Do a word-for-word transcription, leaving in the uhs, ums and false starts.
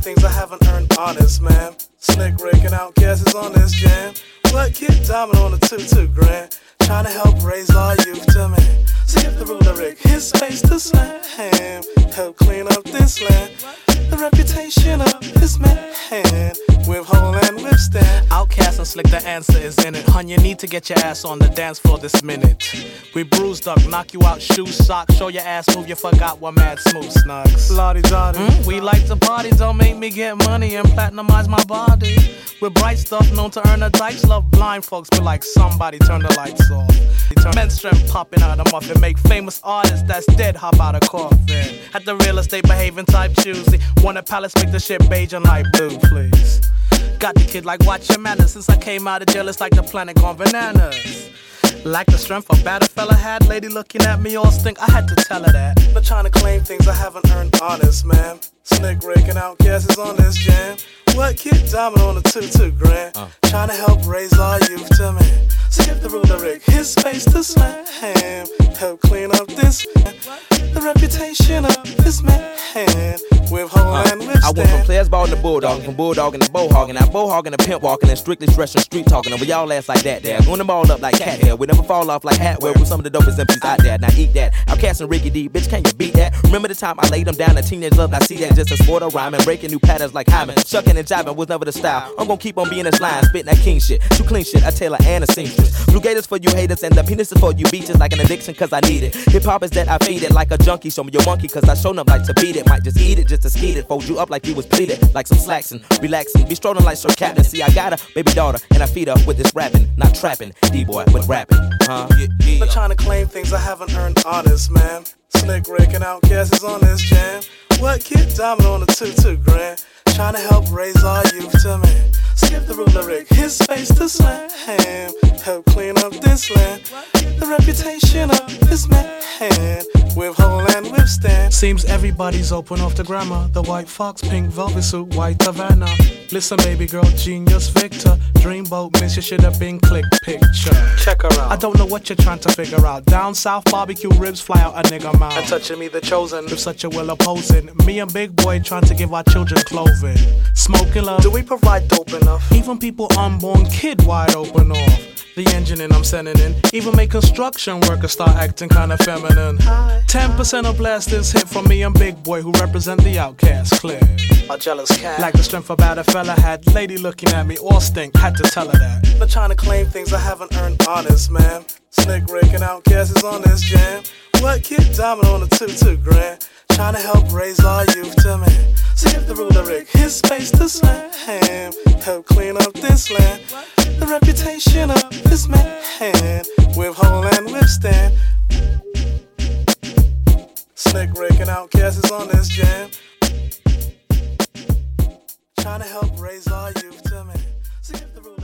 things I haven't earned, honest man. Slick Rick and Outkast is on this jam. What Kid Diamond on the two two grand, trying to help raise our youth to man. So give the ruler Rick his space to slam, help clean up this land. The reputation of this man, with hole and withstand. Outkast and Slick, the answer is in it. Hun, you need to get your ass on the dance floor this minute. We bruised up, knock you out, shoes, socks, show your ass move, you forgot what mad smooth snugs. Lottie-dottie. Mm, we like to party, don't make me get money and platinumize my body. With bright stuff known to earn a dice, love blind folks, but like somebody turn the lights off. Men's strength popping out of muffin, make famous artists that's dead hop out of coffin. At the real estate behaving type choosy, want a palace, make the shit beige and light blue, please. Got the kid like watch your manners, since I came out of jail it's like the planet gone bananas. Like the strength a bad fella had, lady looking at me all stink, I had to tell her that. Not trying to claim things I haven't earned, honest man. Slick Rick and Outkast is on this jam. What Kid Diamond on the two two grand, uh. trying to help raise our youth to man. So give the ruler Rick his space to slam, help clean up this man. The reputation of this man, with hole uh, and withstand. I went from players ball to bulldogging, from bulldogging to bowhogging, now bowhogging to pimp walking, and strictly stretching street talking. And we all ass like that there, going them all up like cat hair. We never fall off like Hatware. With some of the dopest M Cs out there. Now eat that. Outkast and Ricky D, bitch, can you beat that? Remember the time I laid them down, a teenage love. I see that just a sport of rhyming, breaking new patterns like Hyman. Shucking and jiving was never the style. I'm gonna keep on being this line, spitting that king shit. Too clean shit, a tailor and a seamstress. Blue gators for you haters, and the penis is for you beaches, like an addiction, cause I need it. Hip hop is that I feed it like a junkie. Show me your monkey, cause I shown up like to beat it. Might just eat it, just to skeet it. Fold you up like you was pleated, like some slacks and relaxing. Be strolling like Sir Captain. See, I got a baby daughter, and I feed her with this rapping, not trapping. D-boy with rapping, huh? Yeah, yeah. Not trying to claim things I haven't earned, honest man. Slick Rick and Outkast is on this jam. What Kid Diamond on the two two grand, trying to help raise our youth to man. So give the ruler Rick his space to slam, help clean up this land. The reputation of this man, with hole and withstand. Seems everybody's open off the grammar. The white fox, pink velvet suit, white Havana. Listen, baby girl, genius Victor. Dreamboat, miss, you should have been click picture. Check her out. I don't know what you're trying to figure out. Down south, barbecue ribs fly out a nigga mouth. And touching me, the chosen. With such a will opposing. Me and Big Boy trying to give our children clothing. Smoking love. Do we provide dope enough? Even people unborn kid wide open off. The engine and I'm sending in. Even make construction workers start acting kinda feminine. Ten percent of blast this hit from me and Big Boy, who represent the Outkast clear. A jealous cat. Like the strength a bad fella had. Lady looking at me all stink, had to tell her that. Not trying to claim things I haven't earned, honest man. Slick Rick and Outkast is on this jam. What Kid Diamond on the two two grand, trying to help raise our youth to man. So give the ruler Rick his space to slam, help clean up this land. The reputation of this man, with hole and withstand. Slick Rick and Outkast is on this jam, trying to help raise our youth to man. So give the ruler